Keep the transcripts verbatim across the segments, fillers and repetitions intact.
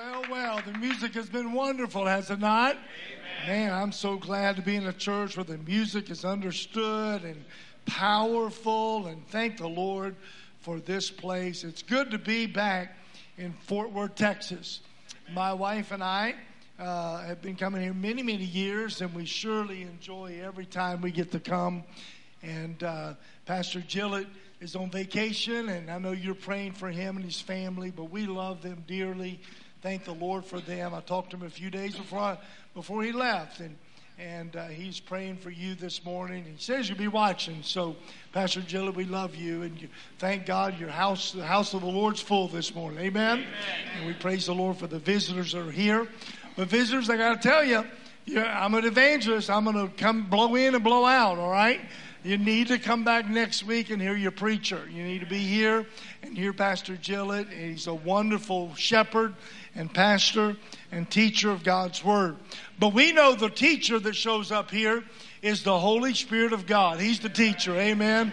Well, well, the music has been wonderful, has it not? Amen. Man, I'm so glad to be in a church where the music is understood and powerful, and thank the Lord for this place. It's good to be back in Fort Worth, Texas. My wife and I uh, have been coming here many, many years, and we surely enjoy every time we get to come. And uh, Pastor Gillett is on vacation, and I know you're praying for him and his family, but we love them dearly. Thank the Lord for them. I talked to him a few days before I, before he left, and and uh, he's praying for you this morning. He says you'll be watching. So, Pastor Gillett, we love you, and you, thank God your house, the house of the Lord's full this morning. Amen? Amen. And we praise the Lord for the visitors that are here. But visitors, I got to tell you, yeah, I'm an evangelist. I'm going to come blow in and blow out, all right? You need to come back next week and hear your preacher. You need to be here and hear Pastor Gillett. He's a wonderful shepherd and pastor and teacher of God's Word. But we know the teacher that shows up here is the Holy Spirit of God. He's the teacher. Amen.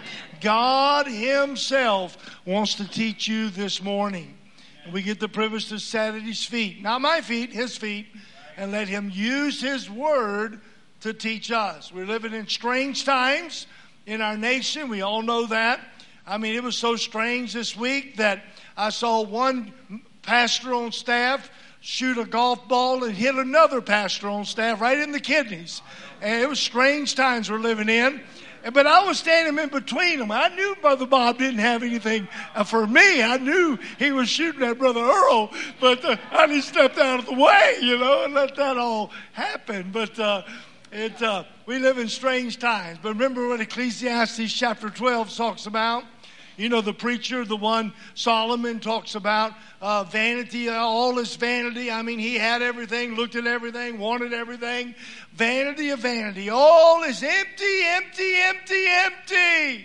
God Himself wants to teach you this morning. And we get the privilege to sit at His feet. Not my feet, His feet. And let Him use His Word to teach us. We're living in strange times in our nation. We all know that. I mean, it was so strange this week that I saw one pastor on staff shoot a golf ball and hit another pastor on staff right in the kidneys. And it was strange times we're living in. But I was standing in between them. I knew Brother Bob didn't have anything for me. I knew he was shooting at Brother Earl, but uh, I just stepped out of the way, you know, and let that all happen. But uh, it, uh, we live in strange times. But remember what Ecclesiastes chapter twelve talks about? You know, the preacher, the one Solomon talks about uh, vanity, all is vanity. I mean, he had everything, looked at everything, wanted everything. Vanity of vanity. All is empty, empty, empty, empty.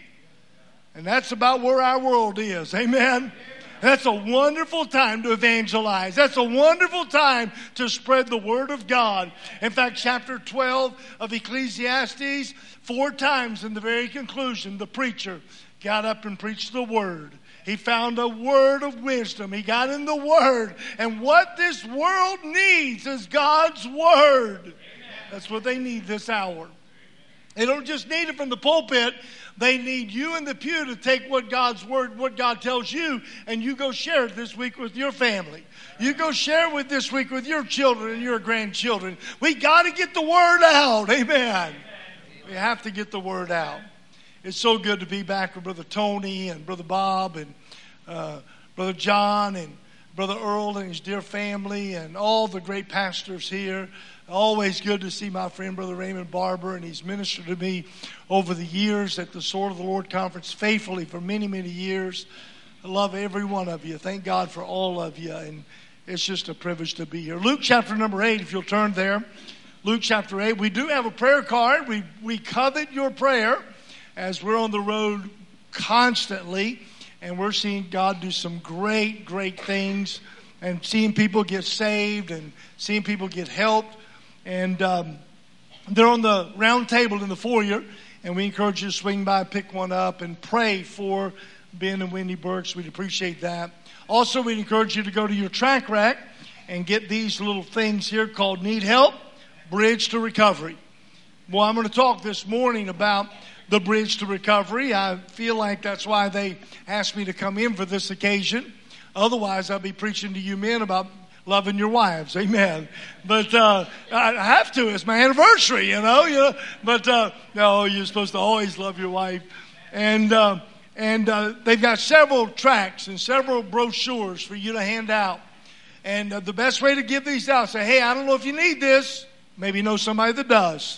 And that's about where our world is. Amen. That's a wonderful time to evangelize. That's a wonderful time to spread the Word of God. In fact, chapter twelve of Ecclesiastes, four times in the very conclusion, the preacher got up and preached the Word. He found a word of wisdom. He got in the Word. And what this world needs is God's Word. Amen. That's what they need this hour. They don't just need it from the pulpit. They need you in the pew to take what God's Word, what God tells you, and you go share it this week with your family. You go share it with this week with your children and your grandchildren. We got to get the Word out. Amen. We have to get the Word out. It's so good to be back with Brother Tony and Brother Bob and uh, Brother John and Brother Earl and his dear family and all the great pastors here. Always good to see my friend Brother Raymond Barber, and he's ministered to me over the years at the Sword of the Lord Conference faithfully for many, many years. I love every one of you. Thank God for all of you, and it's just a privilege to be here. Luke chapter number eight, if you'll turn there. Luke chapter eight. We do have a prayer card. We, we covet your prayer, as we're on the road constantly, and we're seeing God do some great, great things, and seeing people get saved and seeing people get helped. And um, they're on the round table in the foyer, and we encourage you to swing by, pick one up, and pray for Ben and Wendy Burks. We'd appreciate that. Also, we'd encourage you to go to your track rack and get these little things here called Need Help, Bridge to Recovery. Well, I'm going to talk this morning about the bridge to recovery. I feel like that's why they asked me to come in for this occasion. Otherwise, I'll be preaching to you men about loving your wives. Amen. But uh, I have to. It's my anniversary, you know. You know? But uh, no, you're supposed to always love your wife. And uh, and uh, they've got several tracts and several brochures for you to hand out. And uh, the best way to give these out, say, hey, I don't know if you need this. Maybe you know somebody that does.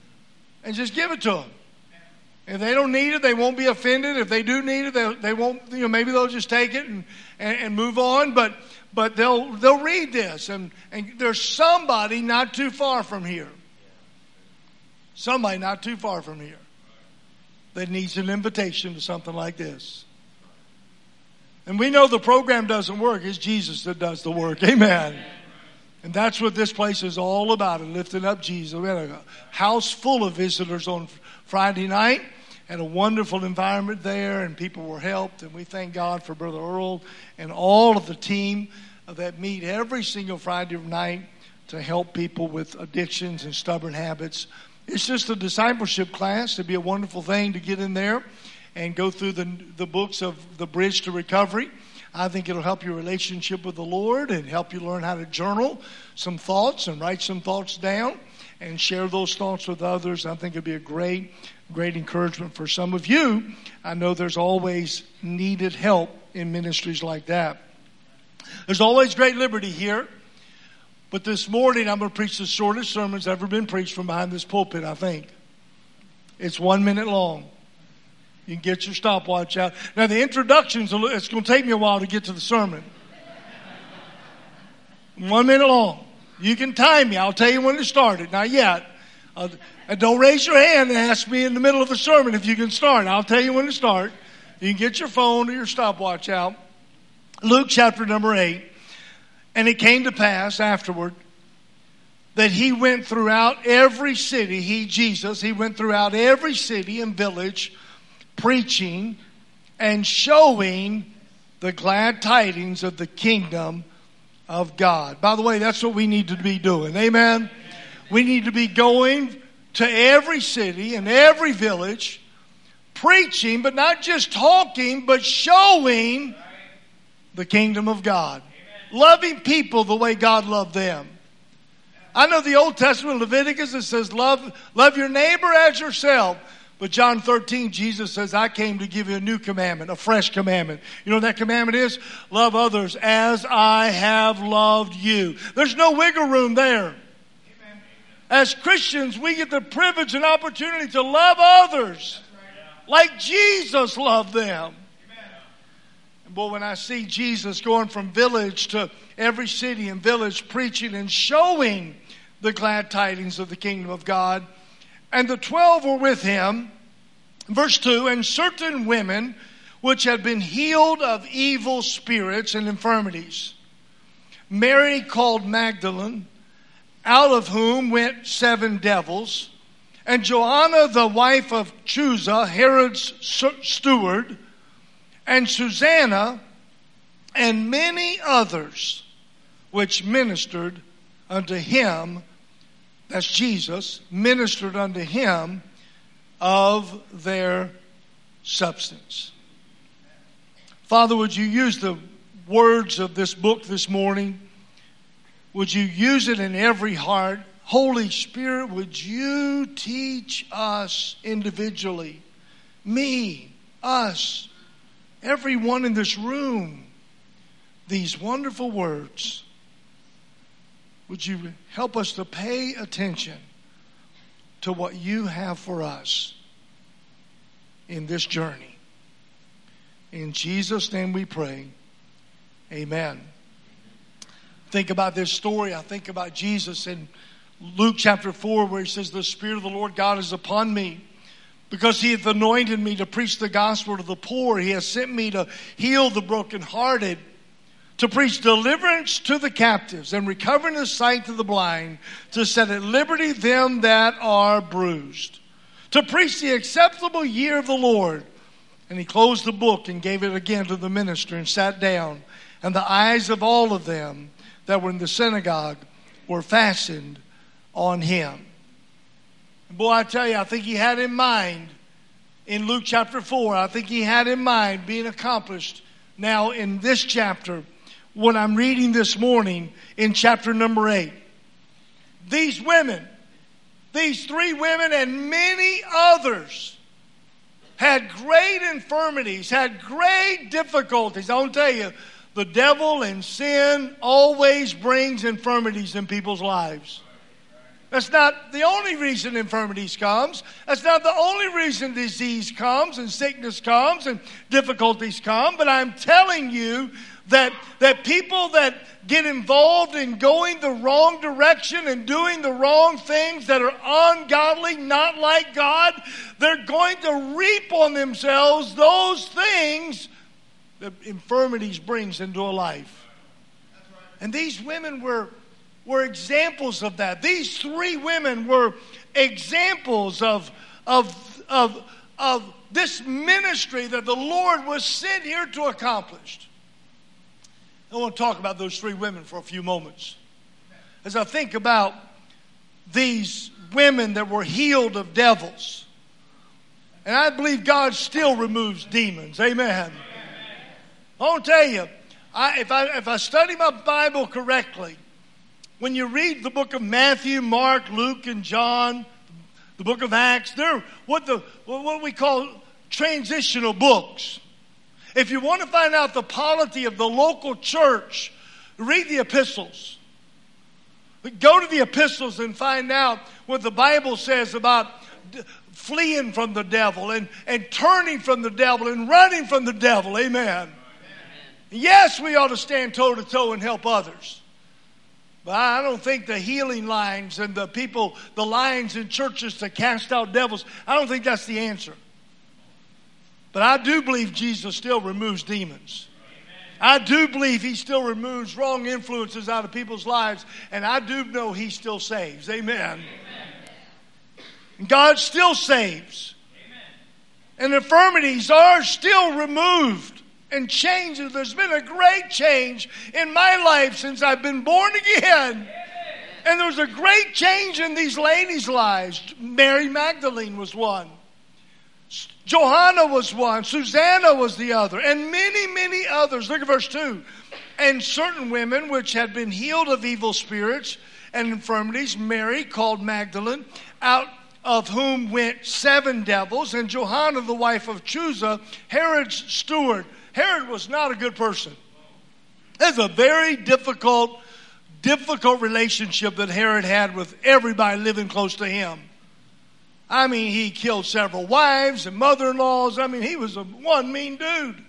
And just give it to them. If they don't need it, they won't be offended. If they do need it, they, they won't. You know, maybe they'll just take it and, and, and move on. But but they'll they'll read this, and, and there's somebody not too far from here. Somebody not too far from here that needs an invitation to something like this. And we know the program doesn't work. It's Jesus that does the work. Amen. And that's what this place is all about, and lifting up Jesus. We had a house full of visitors on Friday night. Had a wonderful environment there, and people were helped. And we thank God for Brother Earl and all of the team that meet every single Friday night to help people with addictions and stubborn habits. It's just a discipleship class. It'd be a wonderful thing to get in there and go through the, the books of The Bridge to Recovery. I think it'll help your relationship with the Lord and help you learn how to journal some thoughts and write some thoughts down and share those thoughts with others. I think it'd be a great, great encouragement for some of you. I know there's always needed help in ministries like that. There's always great liberty here. But this morning, I'm going to preach the shortest sermon that's ever been preached from behind this pulpit, I think. It's one minute long. You can get your stopwatch out. Now, the introductions, it's going to take me a while to get to the sermon. One minute long. You can time me. I'll tell you when to start it. Not yet. Uh, and don't raise your hand and ask me in the middle of a sermon if you can start. I'll tell you when to start. You can get your phone or your stopwatch out. Luke chapter number eight. And it came to pass afterward that he went throughout every city, he, Jesus, he went throughout every city and village preaching and showing the glad tidings of the kingdom of God. By the way, that's what we need to be doing. Amen? We need to be going to every city and every village preaching, but not just talking, but showing the kingdom of God. Loving people the way God loved them. I know the Old Testament, Leviticus, it says love, love your neighbor as yourself. But John thirteen, Jesus says, I came to give you a new commandment, a fresh commandment. You know what that commandment is? Love others as I have loved you. There's no wiggle room there. Amen. As Christians, we get the privilege and opportunity to love others like Jesus loved them. Boy, when I see Jesus going from village to every city and village preaching and showing the glad tidings of the kingdom of God, and the twelve were with him, verse two, and certain women which had been healed of evil spirits and infirmities, Mary called Magdalene, out of whom went seven devils, and Joanna the wife of Chuza, Herod's steward, and Susanna, and many others, which ministered unto him, that's Jesus, ministered unto him of their substance. Father, would you use the words of this book this morning? Would you use it in every heart? Holy Spirit, would you teach us individually, me, us, everyone in this room, these wonderful words. Would you help us to pay attention to what you have for us in this journey? In Jesus' name we pray. Amen. Think about this story. I think about Jesus in Luke chapter four, where he says, the Spirit of the Lord God is upon me, because he hath anointed me to preach the gospel to the poor. He has sent me to heal the brokenhearted, to preach deliverance to the captives, and recovering the sight to the blind, to set at liberty them that are bruised, to preach the acceptable year of the Lord. And he closed the book and gave it again to the minister and sat down. And the eyes of all of them that were in the synagogue were fastened on him. Boy, I tell you, I think he had in mind in Luke chapter four, I think he had in mind being accomplished now in this chapter, what I'm reading this morning in chapter number eight. These women, these three women and many others had great infirmities, had great difficulties. I want to tell you, the devil and sin always brings infirmities in people's lives. That's not the only reason infirmities comes. That's not the only reason disease comes and sickness comes and difficulties come. But I'm telling you that, that people that get involved in going the wrong direction and doing the wrong things that are ungodly, not like God, they're going to reap on themselves those things that infirmities brings into a life. And these women were were examples of that. These three women were examples of, of, of, of this ministry that the Lord was sent here to accomplish. I want to talk about those three women for a few moments. As I think about these women that were healed of devils. And I believe God still removes demons. Amen. I want to tell you, I, if, I, if I study my Bible correctly, when you read the book of Matthew, Mark, Luke, and John, the book of Acts, they're what, the, what we call transitional books. If you want to find out the polity of the local church, read the epistles. Go to the epistles and find out what the Bible says about fleeing from the devil and, and turning from the devil and running from the devil. Amen. Amen. Yes, we ought to stand toe to toe and help others. But I don't think the healing lines and the people, the lines in churches to cast out devils, I don't think that's the answer. But I do believe Jesus still removes demons. I do believe he still removes wrong influences out of people's lives. And I do know he still saves. Amen. Amen. God still saves. Amen. And infirmities are still removed and changes. There's been a great change in my life since I've been born again. Amen. And there was a great change in these ladies' lives. Mary Magdalene was one. Johanna was one. Susanna was the other. And many, many others. Look at verse two. And certain women which had been healed of evil spirits and infirmities, Mary called Magdalene, out of whom went seven devils, and Johanna, the wife of Chuza, Herod's steward. Herod was not a good person. It's a very difficult, difficult relationship that Herod had with everybody living close to him. I mean, he killed several wives and mother-in-laws. I mean, he was a one mean dude.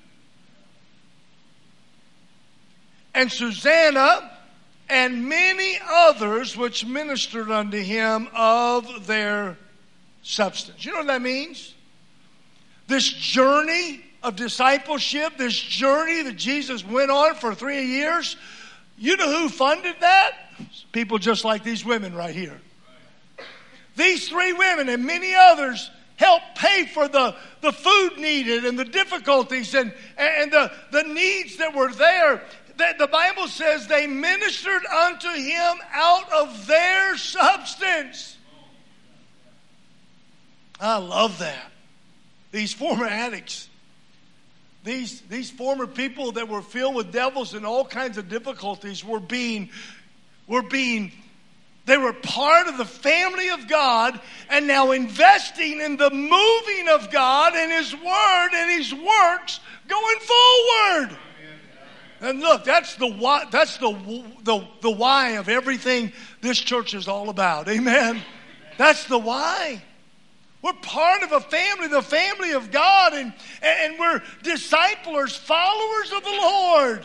And Susanna and many others which ministered unto him of their substance. You know what that means? This journey of discipleship, this journey that Jesus went on for three years, you know who funded that? People just like these women right here. These three women and many others helped pay for the, the food needed and the difficulties and, and the, the needs that were there. The, the Bible says they ministered unto him out of their substance. I love that. These former addicts, these, these former people that were filled with devils and all kinds of difficulties were being, were being They were part of the family of God and now investing in the moving of God and his word and his works going forward. And look, that's the why, that's the, the, the why of everything this church is all about. Amen. That's the why. We're part of a family, the family of God, and, and we're disciplers, followers of the Lord.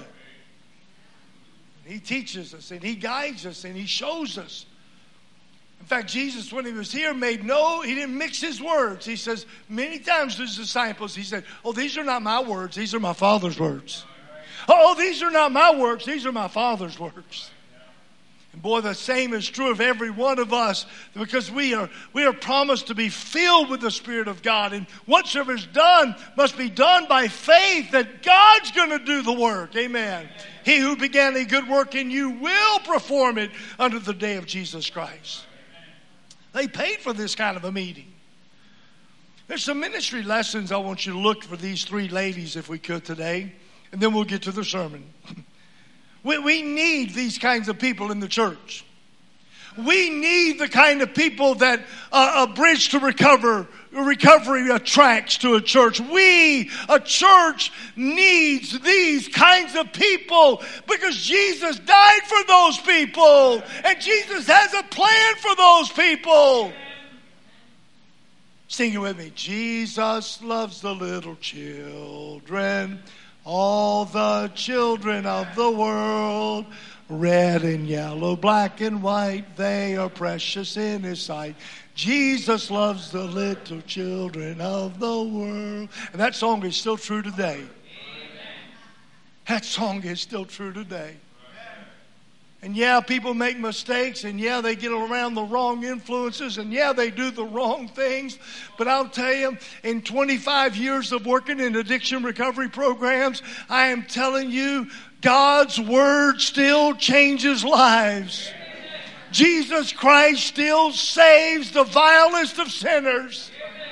He teaches us and he guides us and he shows us. In fact, Jesus, when he was here, made no, he didn't mix his words. He says many times to his disciples, he said, oh, these are not my words. These are my Father's words. Oh, these are not my works. These are my Father's works. And boy, the same is true of every one of us, because we are, we are promised to be filled with the Spirit of God. And whatsoever is done must be done by faith that God's going to do the work. Amen. He who began a good work in you will perform it unto the day of Jesus Christ. They paid for this kind of a meeting. There's some ministry lessons I want you to look for these three ladies, if we could, today. And then we'll get to the sermon. we, we need these kinds of people in the church. We need the kind of people that uh, a bridge to recover, recovery attracts to a church. We, a church, needs these kinds of people because Jesus died for those people. And Jesus has a plan for those people. Sing it with me. Jesus loves the little children, all the children of the world. Red and yellow, black and white, they are precious in his sight. Jesus loves the little children of the world. And that song is still true today. Amen. That song is still true today. Amen. And And yeah, people make mistakes, and yeah, they get around the wrong influences, and yeah, they do the wrong things. But I'll tell you, in twenty-five years of working in addiction recovery programs, I am telling you, God's Word still changes lives. Jesus Christ still saves the vilest of sinners.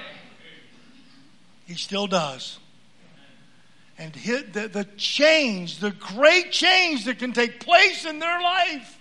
He still does. And hit the, the change, the great change that can take place in their life.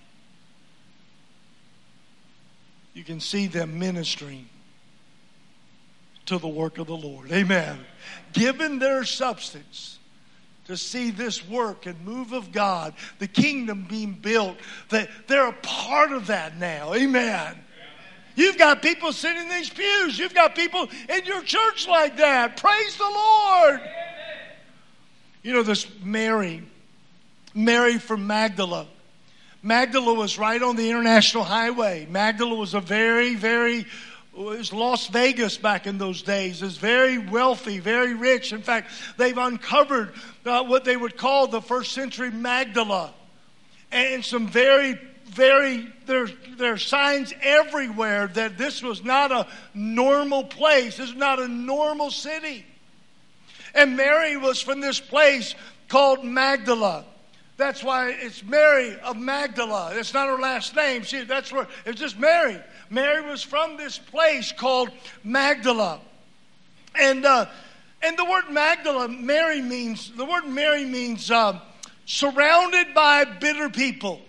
You can see them ministering to the work of the Lord. Amen. Given their substance to see this work and move of God, the kingdom being built, that they're a part of that now. Amen. You've got people sitting in these pews. You've got people in your church like that. Praise the Lord. You know, this Mary, Mary from Magdala. Magdala was right on the international highway. Magdala was a very, very, it was Las Vegas back in those days. It was very wealthy, very rich. In fact, they've uncovered uh, what they would call the first century Magdala. And some very, very, there, there are signs everywhere that this was not a normal place. This is not a normal city. And Mary was from this place called Magdala. That's why it's Mary of Magdala. It's not her last name. She, that's where it's just Mary. Mary was from this place called Magdala. And uh, and the word Magdala, Mary means, the word Mary means uh, surrounded by bitter people.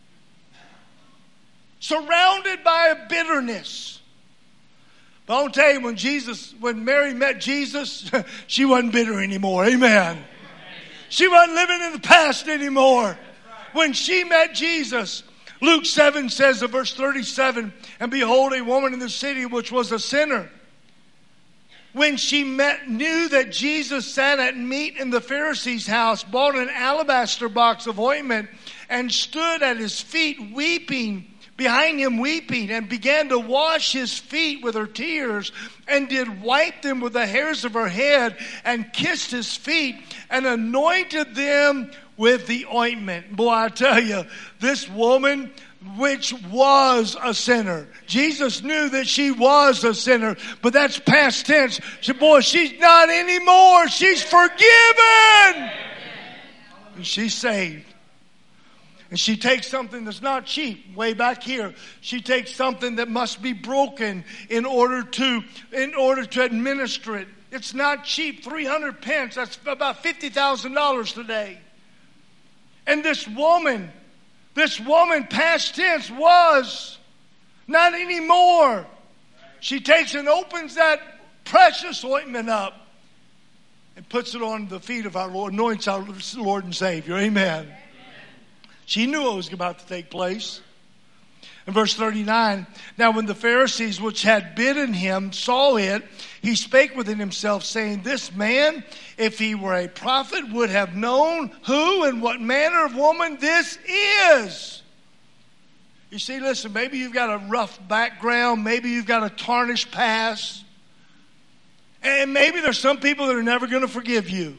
Surrounded by a bitterness. But I'll tell you, when Jesus, when Mary met Jesus, she wasn't bitter anymore. Amen. She wasn't living in the past anymore. When she met Jesus, Luke seven says in verse thirty-seven, and behold, a woman in the city which was a sinner, when she met, knew that Jesus sat at meat in the Pharisee's house, bought an alabaster box of ointment, and stood at his feet weeping, behind him weeping, and began to wash his feet with her tears, and did wipe them with the hairs of her head, and kissed his feet, and anointed them with the ointment. Boy, I tell you, this woman, which was a sinner. Jesus knew that she was a sinner, but that's past tense. She, boy, she's not anymore. She's forgiven. And she's saved. And she takes something that's not cheap, way back here. She takes something that must be broken in order to, in order to administer it. It's not cheap, three hundred pence. That's about fifty thousand dollars today. And this woman, this woman, past tense, was not anymore. She takes and opens that precious ointment up and puts it on the feet of our Lord, anoints our Lord and Savior. Amen. She knew what was about to take place. In verse thirty-nine, now when the Pharisees which had bidden him saw it, he spake within himself, saying, this man, if he were a prophet, would have known who and what manner of woman this is. You see, listen, maybe you've got a rough background. Maybe you've got a tarnished past. And maybe there's some people that are never going to forgive you.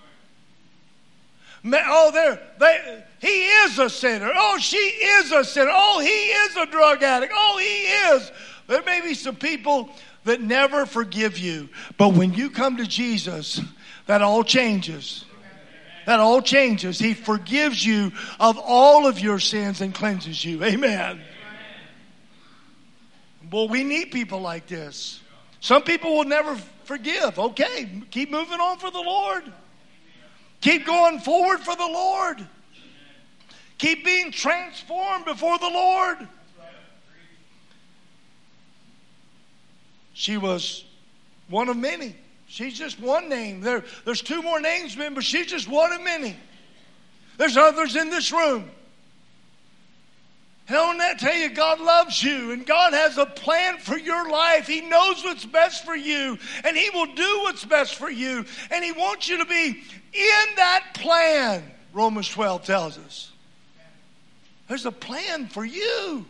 Oh, they're, they, he is a sinner. Oh, she is a sinner. Oh, he is a drug addict. Oh, he is. There may be some people that never forgive you. But when you come to Jesus, that all changes. That all changes. He forgives you of all of your sins and cleanses you. Amen. Well, we need people like this. Some people will never forgive. Okay, keep moving on for the Lord. Keep going forward for the Lord. Keep being transformed before the Lord. She was one of many. She's just one name. There, there's two more names, but she's just one of many. There's others in this room. And I want to tell you, God loves you, and God has a plan for your life. He knows what's best for you, and He will do what's best for you. And He wants you to be in that plan, Romans twelve tells us. There's a plan for you.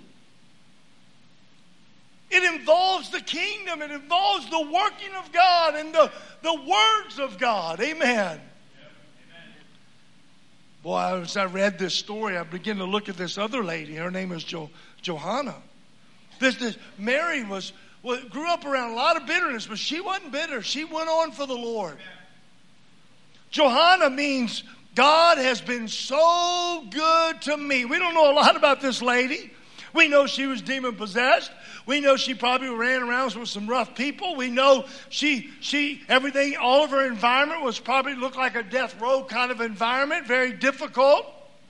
It involves the kingdom. It involves the working of God and the, the words of God. Amen. Boy, as I read this story, I began to look at this other lady. Her name is jo- Johanna. This, this Mary was, well, grew up around a lot of bitterness, but she wasn't bitter. She went on for the Lord. Johanna means God has been so good to me. We don't know a lot about this lady. We know she was demon possessed. We know she probably ran around with some rough people. We know she, she, everything, all of her environment was probably looked like a death row kind of environment, very difficult.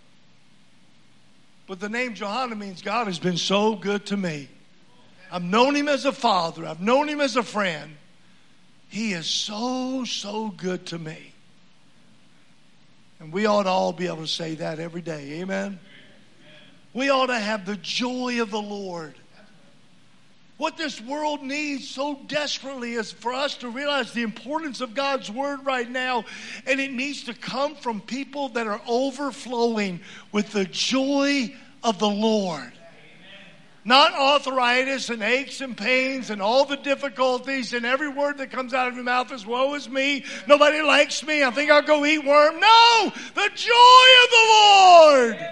But the name Johanna means God has been so good to me. I've known him as a father. I've known him as a friend. He is so, so good to me. And we ought to all be able to say that every day. Amen? We ought to have the joy of the Lord. What this world needs so desperately is for us to realize the importance of God's Word right now. And it needs to come from people that are overflowing with the joy of the Lord. Not arthritis and aches and pains and all the difficulties and every word that comes out of your mouth is woe is me. Nobody likes me. I think I'll go eat worm. No! The joy of the Lord!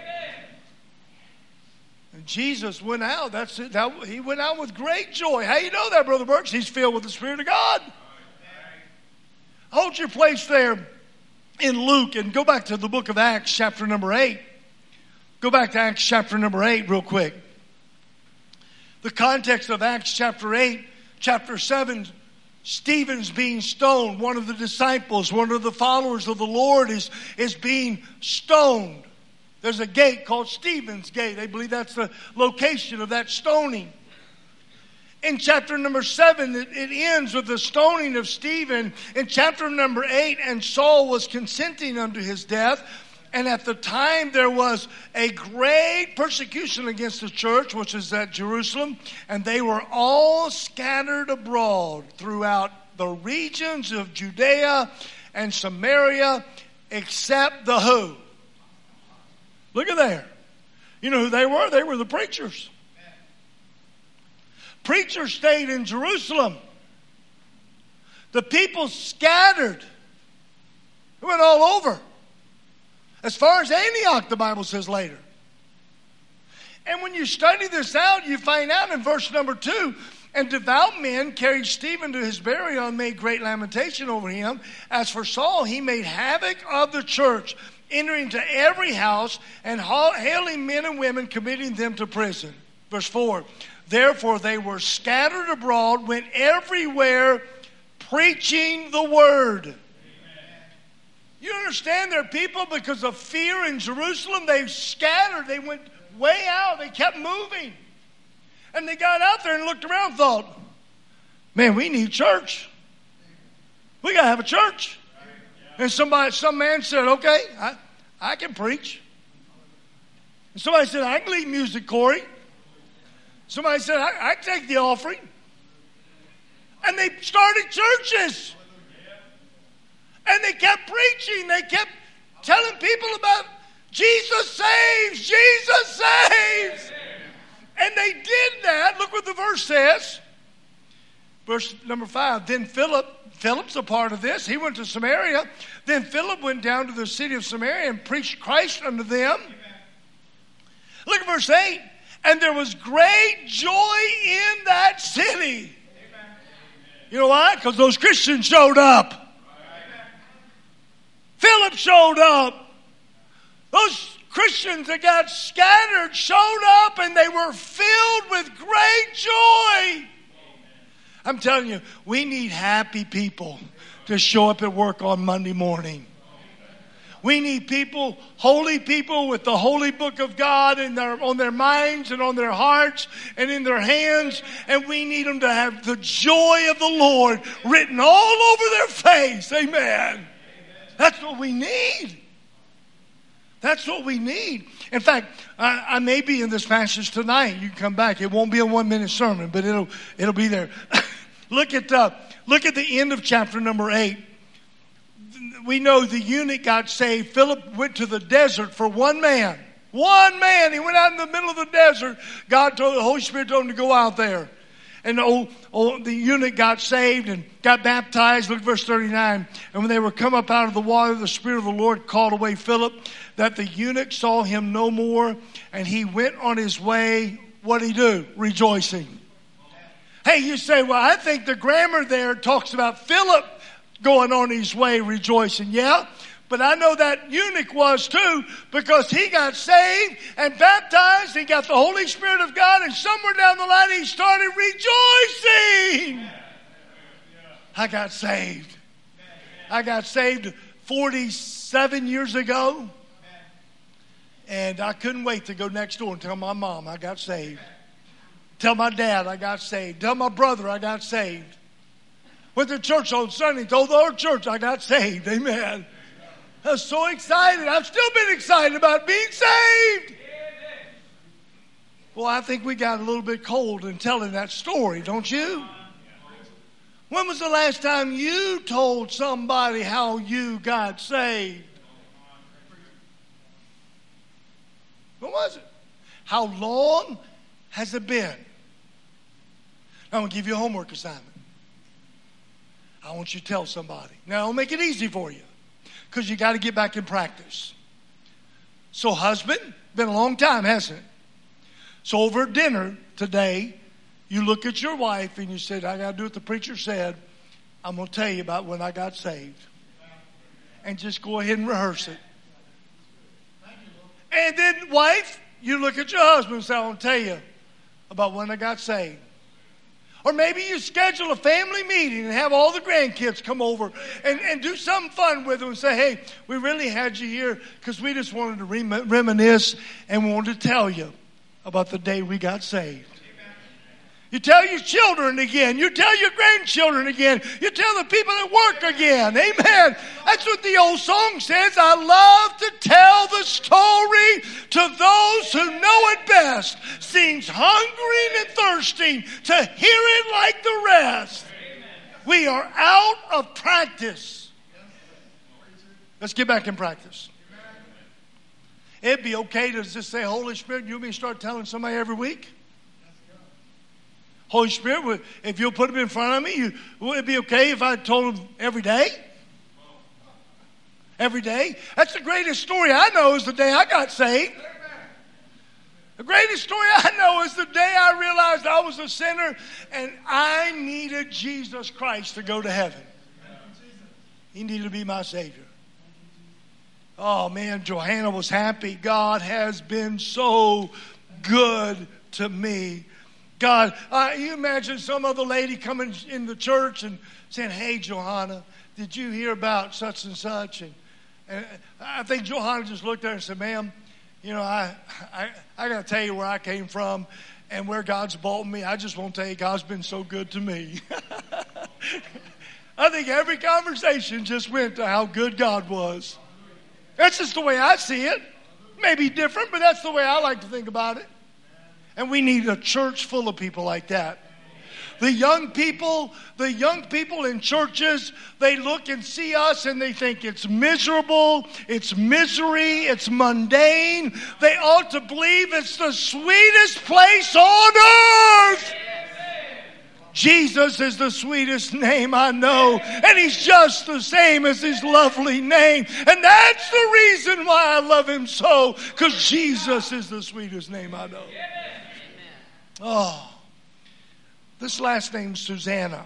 And Jesus went out. That's it. That, he went out with great joy. How you know that, Brother Burks? He's filled with the Spirit of God. Hold your place there in Luke and go back to the book of Acts, chapter number eight. Go back to Acts chapter number eight real quick. The context of Acts chapter eight, chapter seven, Stephen's being stoned. One of the disciples, one of the followers of the Lord is, is being stoned. There's a gate called Stephen's Gate. They believe that's the location of that stoning. In chapter number seven, it, it ends with the stoning of Stephen. In chapter number eight, and Saul was consenting unto his death. And at the time, there was a great persecution against the church, which is at Jerusalem. And they were all scattered abroad throughout the regions of Judea and Samaria, except the who? Look at there. You know who they were? They were the preachers. Preachers stayed in Jerusalem. The people scattered. It went all over. As far as Antioch, the Bible says later. And when you study this out, you find out in verse number two, and devout men carried Stephen to his burial and made great lamentation over him. As for Saul, he made havoc of the church, entering into every house and hailing men and women, committing them to prison. Verse four, therefore they were scattered abroad, went everywhere preaching the word. You understand, there are people, because of fear in Jerusalem, they scattered. They went way out. They kept moving. And they got out there and looked around and thought, man, we need church. We got to have a church. And somebody, some man said, okay, I, I can preach. And somebody said, I can lead music, Corey. Somebody said, I, I can take the offering. And they started churches. And they kept preaching. They kept telling people about Jesus saves. Jesus saves. And they did that. Look what the verse says. Verse number five. Then Philip, Philip's a part of this. He went to Samaria. Then Philip went down to the city of Samaria and preached Christ unto them. Look at verse eight. And there was great joy in that city. You know why? Because those Christians showed up. Philip showed up. Those Christians that got scattered showed up, and they were filled with great joy. I'm telling you, we need happy people to show up at work on Monday morning. We need people, holy people with the holy book of God in their, on their minds and on their hearts and in their hands. And we need them to have the joy of the Lord written all over their face. Amen. That's what we need. That's what we need. In fact, I, I may be in this passage tonight. You can come back. It won't be a one-minute sermon, but it'll it'll be there. Look at uh, look at the end of chapter number eight. We know the eunuch got saved. Philip went to the desert for one man. One man. He went out in the middle of the desert. God told the Holy Spirit told him to go out there. And the, old, old, the eunuch got saved and got baptized. Look at verse thirty-nine. And when they were come up out of the water, the Spirit of the Lord called away Philip, that the eunuch saw him no more. And he went on his way. What did he do? Rejoicing. Hey, you say, well, I think the grammar there talks about Philip going on his way rejoicing. Yeah, but I know that eunuch was too, because he got saved and baptized. He got the Holy Spirit of God, and somewhere down the line he started rejoicing. I got saved. I got saved forty-seven years ago, and I couldn't wait to go next door and tell my mom I got saved. Tell my dad I got saved. Tell my brother I got saved. Went to church on Sunday, told the whole church I got saved. Amen. I was so excited. I've still been excited about being saved. Well, I think we got a little bit cold in telling that story, don't you? When was the last time you told somebody how you got saved? When was it? How long has it been? I'm going to give you a homework assignment. I want you to tell somebody. Now, I'll make it easy for you, because you got to get back in practice. So, husband, been a long time, hasn't it? So, over dinner today, you look at your wife and you said, I got to do what the preacher said. I'm going to tell you about when I got saved. And just go ahead and rehearse it. And then, wife, you look at your husband and say, I want to tell you about when I got saved. Or maybe you schedule a family meeting and have all the grandkids come over and, and do something fun with them and say, hey, we really had you here because we just wanted to rem- reminisce and we wanted to tell you about the day we got saved. You tell your children again. You tell your grandchildren again. You tell the people at work again. Amen. That's what the old song says. I love to tell the story to those who know it best. Seems hungry and thirsty to hear it like the rest. We are out of practice. Let's get back in practice. It'd be okay to just say, Holy Spirit, you want me to start telling somebody every week? Holy Spirit, if you'll put them in front of me, you, would it be okay if I told them every day? Every day? That's the greatest story I know is the day I got saved. The greatest story I know is the day I realized I was a sinner and I needed Jesus Christ to go to heaven. He needed to be my Savior. Oh, man, Johanna was happy. God has been so good to me. God, uh, you imagine some other lady coming in the church and saying, hey, Johanna, did you hear about such and such? And, and I think Johanna just looked at her and said, ma'am, you know, I, I, I got to tell you where I came from and where God's brought me. I just want to tell you, God's been so good to me. I think every conversation just went to how good God was. That's just the way I see it. Maybe different, but that's the way I like to think about it. And we need a church full of people like that. The young people, the young people in churches, they look and see us and they think it's miserable, it's misery, it's mundane. They ought to believe it's the sweetest place on earth. Jesus is the sweetest name I know, and He's just the same as His lovely name. And that's the reason why I love Him so, because Jesus is the sweetest name I know. Oh, this last name's Susanna.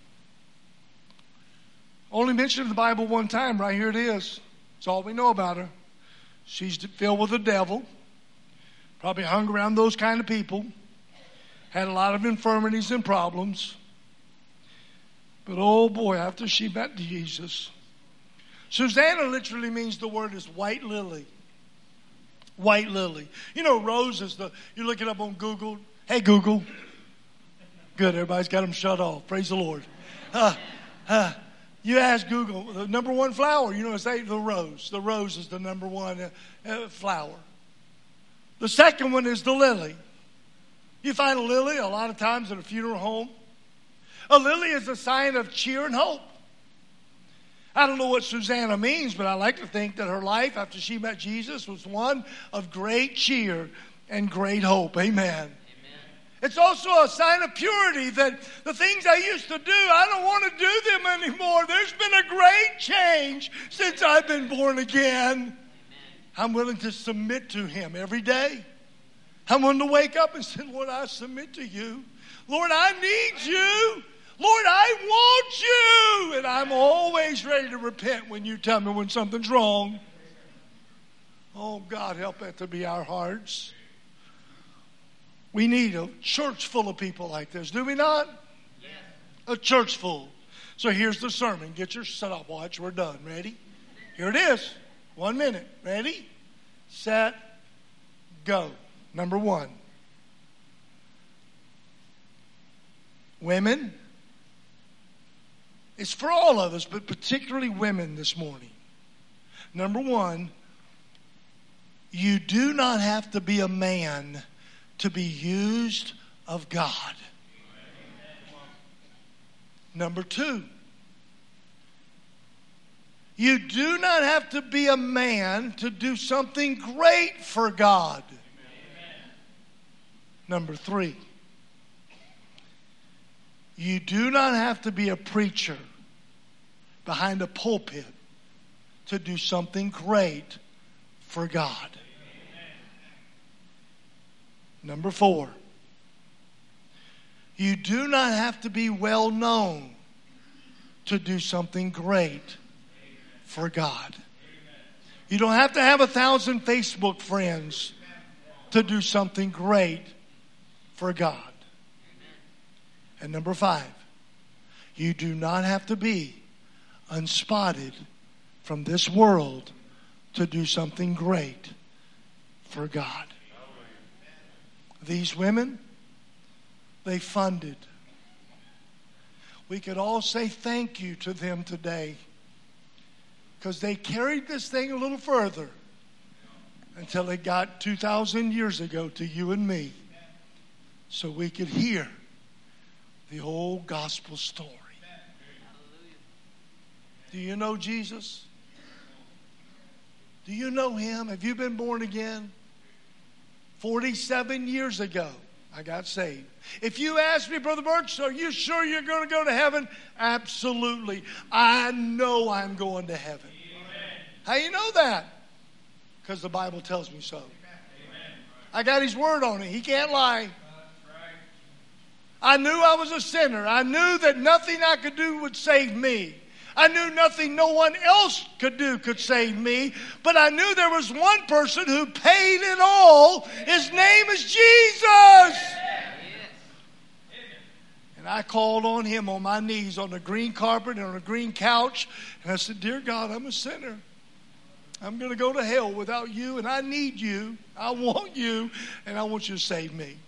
Only mentioned in the Bible one time. Right here it is. That's all we know about her. She's filled with the devil. Probably hung around those kind of people. Had a lot of infirmities and problems. But oh boy, after she met Jesus. Susanna literally means the word is white lily. White lily. You know, rose is the, you look it up on Google. Hey, Google. Good, everybody's got them shut off. Praise the Lord. Uh, uh, you ask Google, the number one flower, you know, it's the rose. The rose is the number one uh, uh, flower. The second one is the lily. You find a lily a lot of times at a funeral home. A lily is a sign of cheer and hope. I don't know what Susanna means, but I like to think that her life after she met Jesus was one of great cheer and great hope. Amen. It's also a sign of purity that the things I used to do, I don't want to do them anymore. There's been a great change since I've been born again. Amen. I'm willing to submit to Him every day. I'm willing to wake up and say, Lord, I submit to you. Lord, I need you. Lord, I want you. And I'm always ready to repent when you tell me when something's wrong. Oh, God, help that to be our hearts. We need a church full of people like this, do we not? Yes. A church full. So here's the sermon. Get your stopwatch. We're done. Ready? Here it is. One minute. Ready? Set. Go. Number one. Women. It's for all of us, but particularly women this morning. Number one. You do not have to be a man to be used of God. Number two, you do not have to be a man to do something great for God. Number three, you do not have to be a preacher behind a pulpit to do something great for God. Number four, you do not have to be well known to do something great for God. You don't have to have a thousand Facebook friends to do something great for God. And number five, you do not have to be unspotted from this world to do something great for God. These women, they funded. We could all say thank you to them today because they carried this thing a little further until it got two thousand years ago to you and me so we could hear the old gospel story. Do you know Jesus? Do you know Him? Have you been born again? forty-seven years ago, I got saved. If you ask me, Brother Birch, are you sure you're going to go to heaven? Absolutely. I know I'm going to heaven. Amen. How you know that? Because the Bible tells me so. Amen. I got His word on it. He can't lie. I knew I was a sinner. I knew that nothing I could do would save me. I knew nothing no one else could do could save me. But I knew there was one person who paid it all. His name is Jesus. And I called on Him on my knees on the green carpet and on a green couch. And I said, Dear God, I'm a sinner. I'm going to go to hell without you. And I need you. I want you. And I want you to save me.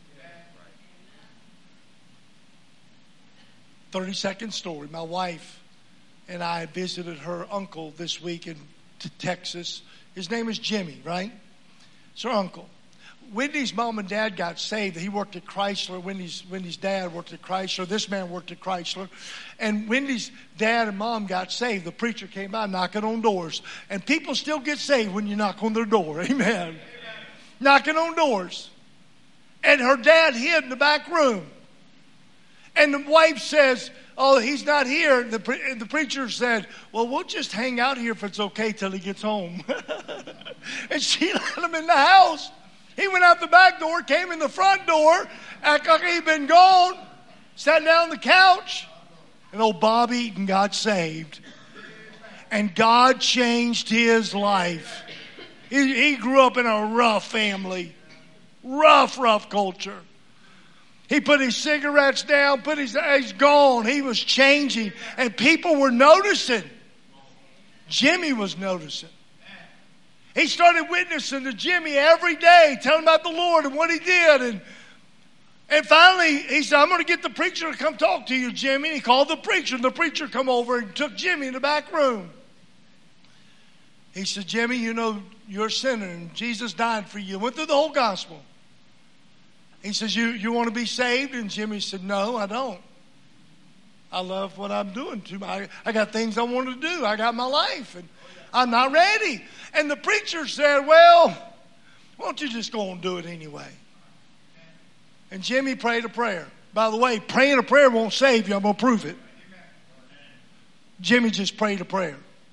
thirty-second story. My wife and I visited her uncle this week in t- Texas. His name is Jimmy, right? It's her uncle. Wendy's mom and dad got saved. He worked at Chrysler. Wendy's, Wendy's dad worked at Chrysler. This man worked at Chrysler. And Wendy's dad and mom got saved. The preacher came by knocking on doors. And people still get saved when you knock on their door. Amen. Amen. Knocking on doors. And her dad hid in the back room. And the wife says, oh, he's not here. The, pre- the preacher said, well, we'll just hang out here if it's okay till he gets home. And she let him in the house. He went out the back door, came in the front door, acted like he'd been gone, sat down on the couch, and old Bob Eaton got saved. And God changed his life. He, he grew up in a rough family, rough, rough culture. He put his cigarettes down, put his, he's gone. He was changing. And people were noticing. Jimmy was noticing. He started witnessing to Jimmy every day, telling about the Lord and what He did. And, and finally, he said, I'm going to get the preacher to come talk to you, Jimmy. And he called the preacher, and the preacher come over and took Jimmy in the back room. He said, Jimmy, you know, you're a sinner, and Jesus died for you. Went through the whole gospel. He says, you, you want to be saved? And Jimmy said, no, I don't. I love what I'm doing. To my, I got things I want to do. I got my life, and I'm not ready. And the preacher said, well, why don't you just go and do it anyway? And Jimmy prayed a prayer. By the way, praying a prayer won't save you. I'm going to prove it. Jimmy just prayed a prayer.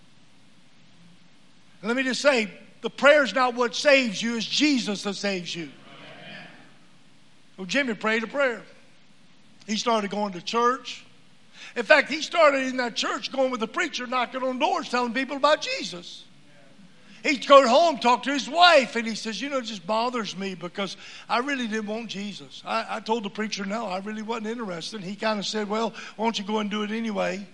And let me just say, the prayer is not what saves you. It's Jesus that saves you. Well, Jimmy prayed a prayer. He started going to church. In fact, he started in that church going with the preacher, knocking on doors, telling people about Jesus. He'd go home, talk to his wife, and he says, you know, it just bothers me because I really didn't want Jesus. I, I told the preacher, no, I really wasn't interested. And he kind of said, well, why don't you go and do it anyway?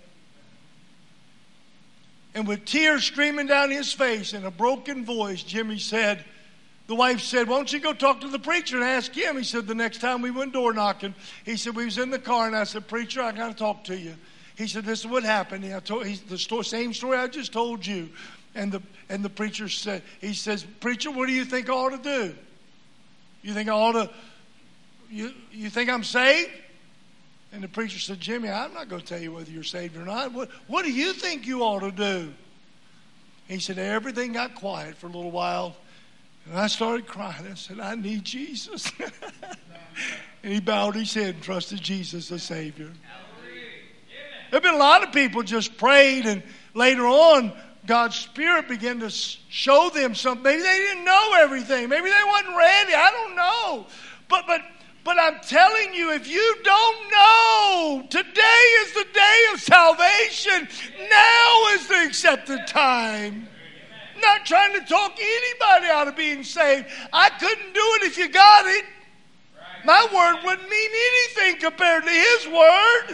And with tears streaming down his face and a broken voice, Jimmy said, the wife said, why don't you go talk to the preacher and ask him? He said, the next time we went door knocking, he said, we was in the car, and I said, preacher, I got to talk to you. He said, this is what happened. And I told, he's the story, same story I just told you. And the and the preacher said, he says, preacher, what do you think I ought to do? You think I ought to, you, you think I'm saved? And the preacher said, Jimmy, I'm not going to tell you whether you're saved or not. What, what do you think you ought to do? He said, everything got quiet for a little while. And I started crying. I said, I need Jesus. And he bowed his head and trusted Jesus as Savior. There have been a lot of people just prayed, and later on, God's Spirit began to show them something. Maybe they didn't know everything. Maybe they wasn't ready. I don't know. But but but I'm telling you, if you don't know, today is the day of salvation. Now is the accepted time. I'm not trying to talk anybody out of being saved. I couldn't do it if you got it. My word wouldn't mean anything compared to His word.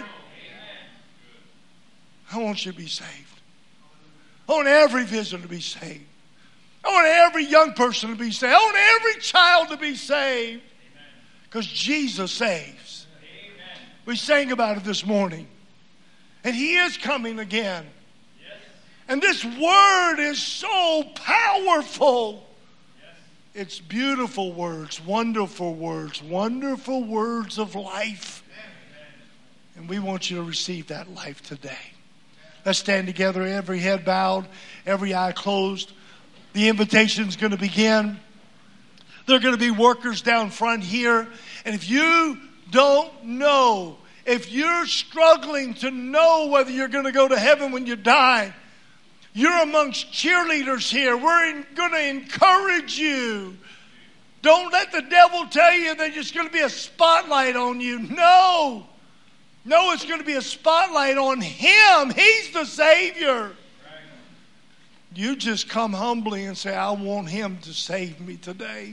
I want you to be saved. I want every visitor to be saved. I want every young person to be saved. I want every child to be saved. Because Jesus saves. Amen. We sang about it this morning. And He is coming again. Yes. And this word is so powerful. Yes. It's beautiful words, wonderful words, wonderful words of life. Amen. And we want you to receive that life today. Let's stand together, every head bowed, every eye closed. The invitation is going to begin. There are going to be workers down front here. And if you don't know, if you're struggling to know whether you're going to go to heaven when you die, you're amongst cheerleaders here. We're going to encourage you. Don't let the devil tell you that there's going to be a spotlight on you. No. No, it's going to be a spotlight on Him. He's the Savior. Right. You just come humbly and say, I want Him to save me today.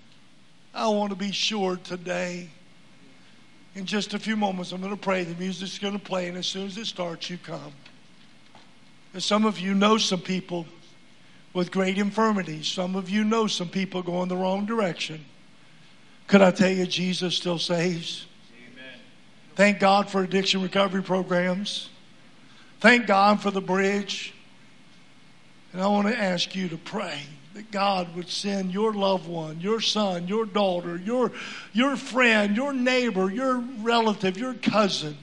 I want to be sure today. In just a few moments, I'm going to pray. The music's going to play, and as soon as it starts, you come. And some of you know some people with great infirmities. Some of you know some people going the wrong direction. Could I tell you, Jesus still saves? Thank God for addiction recovery programs. Thank God for the bridge. And I want to ask you to pray that God would send your loved one, your son, your daughter, your, your friend, your neighbor, your relative, your cousin,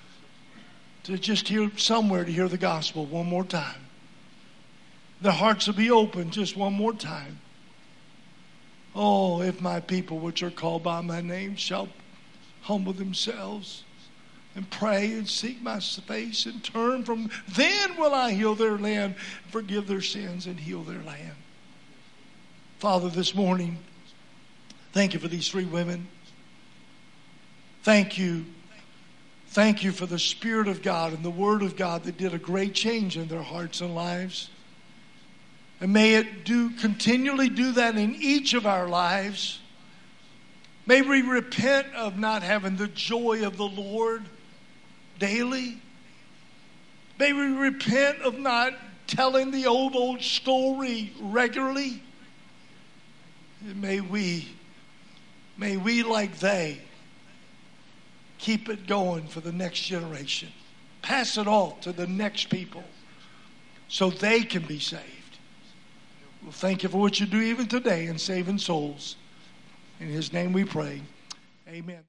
to just hear somewhere to hear the gospel one more time. Their hearts will be open just one more time. Oh, if my people which are called by my name shall humble themselves and pray and seek my face and turn from, then will I heal their land, forgive their sins, and heal their land. Father, this morning, thank you for these three women. Thank you. Thank you for the Spirit of God and the Word of God that did a great change in their hearts and lives. And may it do continually do that in each of our lives. May we repent of not having the joy of the Lord daily. May we repent of not telling the old, old story regularly. And may we, may we, like they, keep it going for the next generation. Pass it on to the next people so they can be saved. Well, thank you for what you do even today in saving souls. In His name we pray. Amen.